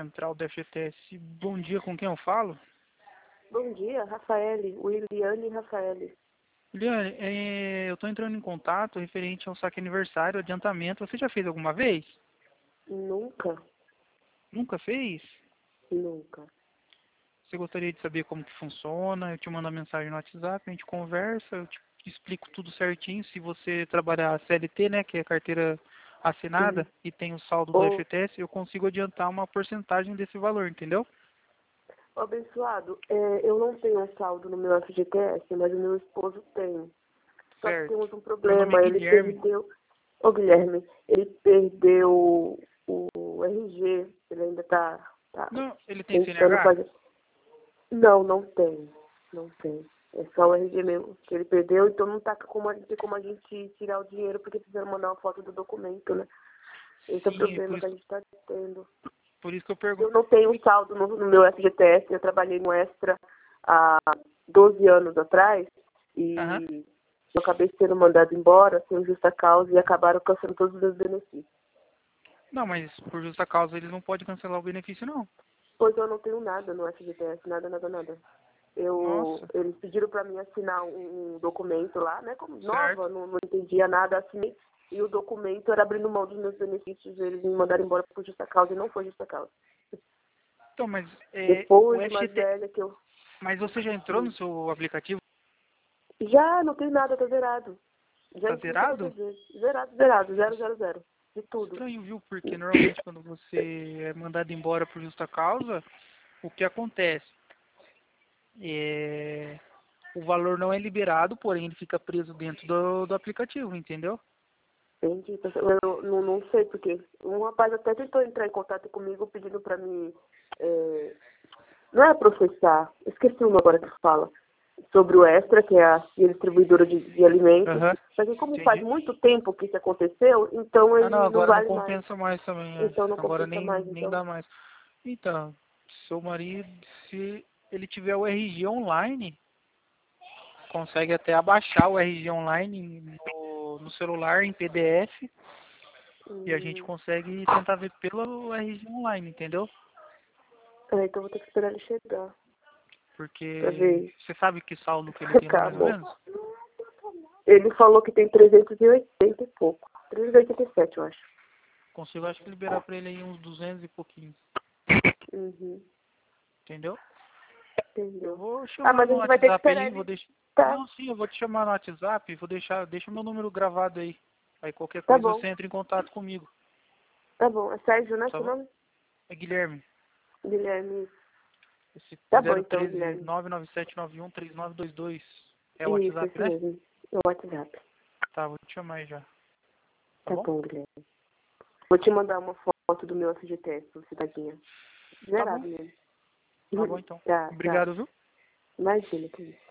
central da FGTS. Bom dia, com quem eu falo? Bom dia, Rafaele, Williane e Rafaele. Juliane, eu estou entrando em contato referente ao saque aniversário, adiantamento. Você já fez alguma vez? Nunca, Nunca fez? nunca. Você gostaria de saber como que funciona? Eu te mando uma mensagem no WhatsApp, a gente conversa, eu te explico tudo certinho. Se você trabalhar CLT, né, que é carteira assinada, e tem o saldo do Ô, FGTS, eu consigo adiantar uma porcentagem desse valor, entendeu? abençoado, eu não tenho um saldo no meu FGTS, mas o meu esposo tem. Só que Certo. temos um Meu nome é problema, ele Guilherme. perdeu... Ô, Guilherme, ele perdeu o RG, ele ainda tá Não, ele tem tentando CNH? fazer... Não, não tem, não tem. É só o RG mesmo que ele perdeu, então não tá como a gente tirar o dinheiro, porque precisaram mandar uma foto do documento, né? Esse é o Sim, problema que a gente tá tendo. por isso que eu Eu pergunto. não tenho saldo no meu FGTS, eu trabalhei no Extra há 12 anos atrás Aham. e eu acabei sendo mandado embora sem justa causa e acabaram cancelando todos os meus benefícios. Não, mas por justa causa eles não podem cancelar o benefício, não. Pois eu não tenho nada no FGTS, nada, nada, nada. Nossa, Eles pediram para mim assinar um documento lá, né? Como certo. nova, não entendia nada, assinei. E o documento era abrindo mão dos meus benefícios, eles me mandaram embora por justa causa e não foi justa causa. Então, mas o Depois de mais FGTS. velha que eu... Mas você já entrou no seu aplicativo? Já, não tem nada, tá zerado. Já Tá entrei todas zerado? as vezes. Zerado, zerado, zero, zero, zero. De tudo. Estranho, viu? Porque normalmente quando você é mandado embora por justa causa, o que acontece? É, o valor não é liberado, porém ele fica preso dentro do aplicativo, entendeu? Entendi. Eu não sei porque. Um rapaz até tentou entrar em contato comigo pedindo pra mim. Não é processar, esqueci o nome agora que fala. Sobre o Extra, que é a distribuidora de alimentos. Aham, Só que como faz entendi. muito tempo que isso aconteceu, então Ah, não, ele não agora não vale mais. compensa mais também, é. Então não Agora compensa mais, nem então. dá mais. Então, seu marido, se ele tiver o RG online, consegue até abaixar o RG online no celular em PDF e a gente Hum, consegue tentar ver pelo RG online, entendeu? então vou ter que esperar ele chegar. Pra Porque ver. você sabe que saldo que ele tem lá mais ou Acabou. menos? Ele falou que tem 380 e pouco. 387, eu acho. Consigo, acho que liberar pra ele aí uns 200 e pouquinho, Uhum. entendeu? Eu Entendeu? vou Ah, chamar mas a no gente vai ter que WhatsApp esperar aí, vou ele. deixar. Tá, Não, sim, eu vou te chamar no WhatsApp, deixa meu número gravado aí. Aí qualquer tá coisa bom. você entra em contato comigo, Tá bom. É Sérgio, né, tá seu bom? nome? É Guilherme. Guilherme. Esse Tá bom, então, 013 Guilherme. 997913922 é o Isso, WhatsApp, esse né? mesmo. No WhatsApp. Tá, vou te chamar aí já. Tá Tá bom? bom, Guilherme. Vou te mandar uma foto do meu FGTS, pra você tadinha. Tá bom. Zerado mesmo. Tá bom então. Tá, tá. Obrigado, viu? Imagina, querido.